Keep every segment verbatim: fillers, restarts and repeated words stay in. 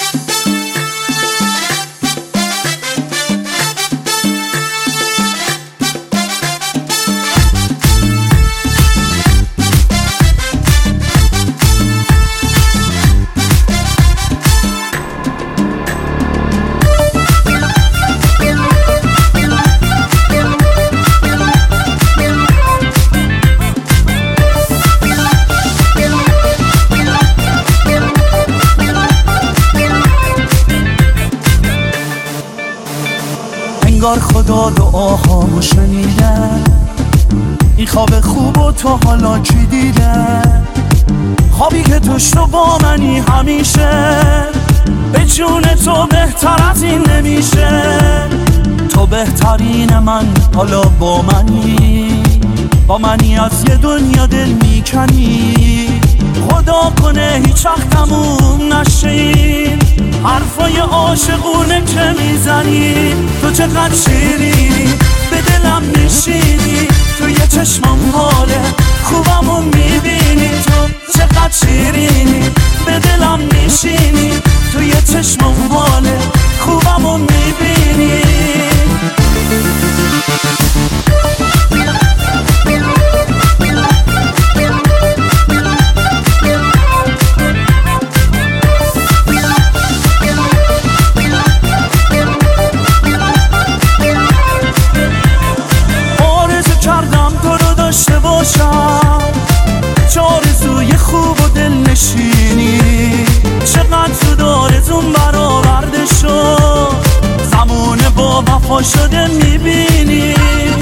انگار خدا دعاهامو شنیده، این خواب خوب و تو حالا چی دیده؟ خوابی که توش تو با منی همیشه، به جون تو بهتر از این نمیشه. تو بهترین من حالا با منی، با منی از یه دنیا دل میکنی. خدا کنه هیچ وقت تموم نشه این حرفای عاشقونه که میزنی. تو چقدر شیرینی، به دلم نشینی، تو یه چشمم حاله خوبمو میبینی. تو چقدر شیرینی، به دلم نشینی، تو یه چشمم حاله خوبمو میبینی. چه آرزوی خوب و دل نشینی، چقدر تو دارزون برآورده شد، زمونه با وفا شده میبینی.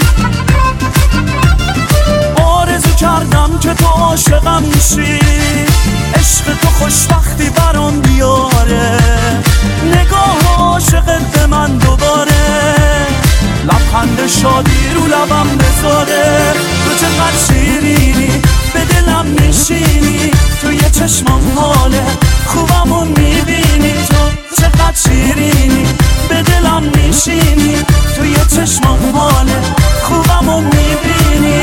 آرزو کردم که تو عاشقم میشی، عشق تو خوشبختی برام بیاره، نگاه عاشقت به من دوباره، لبخند شادی رو لبم بذاره. تو چقدر شیرینی، به دلم نشینی، تو یه چشمم حاله خوبمو میبینی. تو چقدر شیرینی، به دلم نشینی، تو یه چشمم حاله خوبمو میبینی.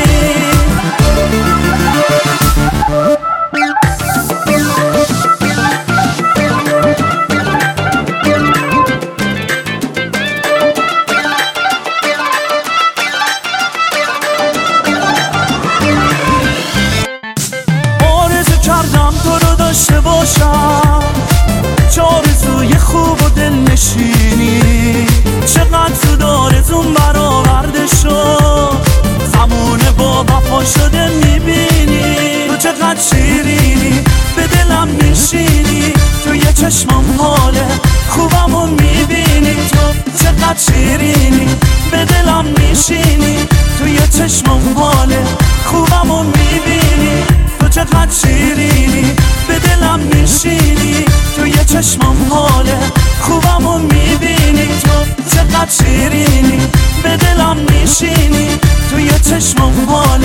چه آرزوی خوب و دل نشینی، چقدر تو دارزون برآورده شد، زمونه با وفا شده میبینی. تو چقدر شیرینی، به دلم نشینی، تو یه چشمم حاله خوبمو میبینی. تو چقدر شیرینی، به دلم نشینی، تو یه چشمم حاله خوبمو میبینی. تو چقدر شیرینی، به دلم نشینی، تو یه چشمم حاله خوبمو میبینی. تو چقدر شیرینی، به دلم نشینی، تو یه چشمم حاله